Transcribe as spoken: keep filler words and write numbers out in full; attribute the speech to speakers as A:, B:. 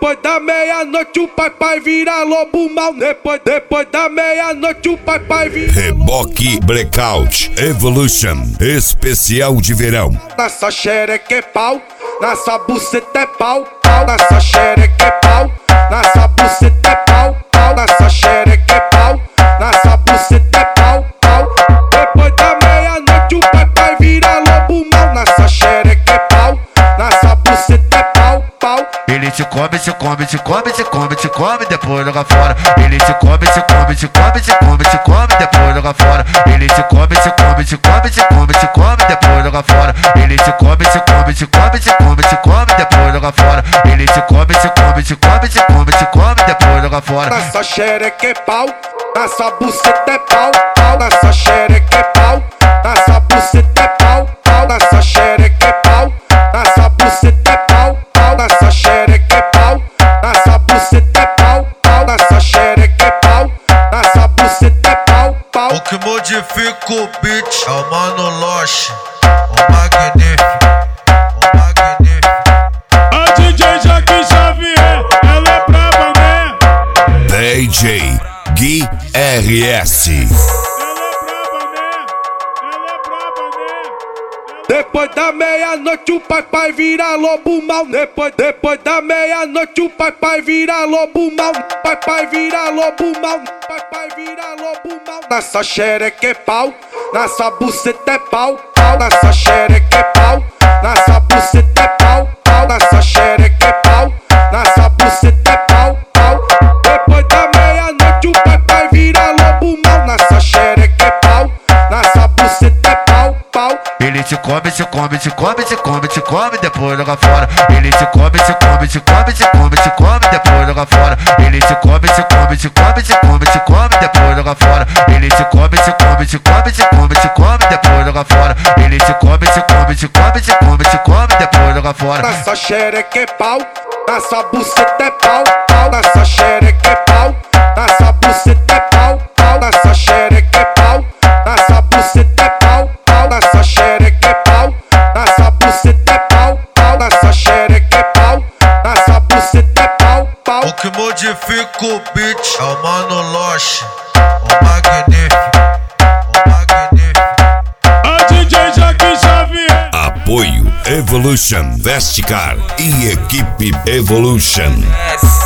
A: Depois da meia-noite o pai vira lobo mal. Depois, depois da meia-noite o pai vira
B: Reboque Blackout Evolution especial de verão.
A: Nessa xereca é pau, nessa buceta é pau, pau. Nessa xereca é pau, nessa buceta é pau, pau. Nessa xereca é pau, nessa buceta é pau, pau. Depois da meia-noite o pai vira lobo mal. Nessa xereca é pau, nessa buceta é pau, pau.
C: Ele te come, te come, te come, te come, te come, depois joga fora. Ele te come, te come, te come, te come, te come, depois joga fora. Ele te come, te come, te come, te come, te come, depois joga fora. Ele te come, te come, te come, te come, te come, depois joga fora. Ele te come, te come, te come, te come, te come, depois joga fora.
A: Nessa xereca é pau, nessa buceta é pau, pau. Nessa xereca é pau, nessa buceta é pau, pau. Nessa xereca é pau, nessa buceta é pau, pau. Nessa xereca é pau, nessa buceta é pau, pau. Nessa xereca é pau, nessa buceta é pau, pau.
D: O que modifica o beat é o Mano Loche, o magnífico, o magnífico.
E: A D J Jaquim Xavier, ela é braba, né?
B: D J Gui R S.
E: Ela é braba, né? Ela é braba, né?
A: Depois da meia-noite o pai vira lobo mal. Depois, depois da meia-noite o pai vira lobo mal. Pai vira lobo mal. Pai vira lobo mal. Nessa xereca é pau, nessa buceta é pau, pau. Nessa xereca é pau, nessa buceta é pau, pau. Nessa xereca é pau, nessa buceta é pau, pau. Depois da meia-noite o pai vira lobo mal. Nessa xereca é pau, nessa buceta é pau, pau.
C: Ele te come, te come, te come, te come, te come, depois joga fora. Ele te come, te come, te come, te come, te come, depois joga fora. Ele te come, te come, te come, te come, te come, depois joga fora. Ele te come, te come, te come, te come, te come, depois joga fora. Ele te come, te come, te come, te come, te come, depois joga fora.
A: Nessa xereca é pau, nessa buceta é pau, pau. Nessa xereca é pau, nessa buceta é pau, pau. Nessa xereca é pau, nessa buceta é pau, pau. Nessa xereca é pau, nessa buceta é pau, pau. Nessa xereca é pau, nessa buceta é pau, pau.
D: O que modifica o beat é o Mano Loche, o magnífico, o magnífico.
E: A D J Jaquim Xavier.
B: Apoio Evolution Vesticar e equipe Evolution.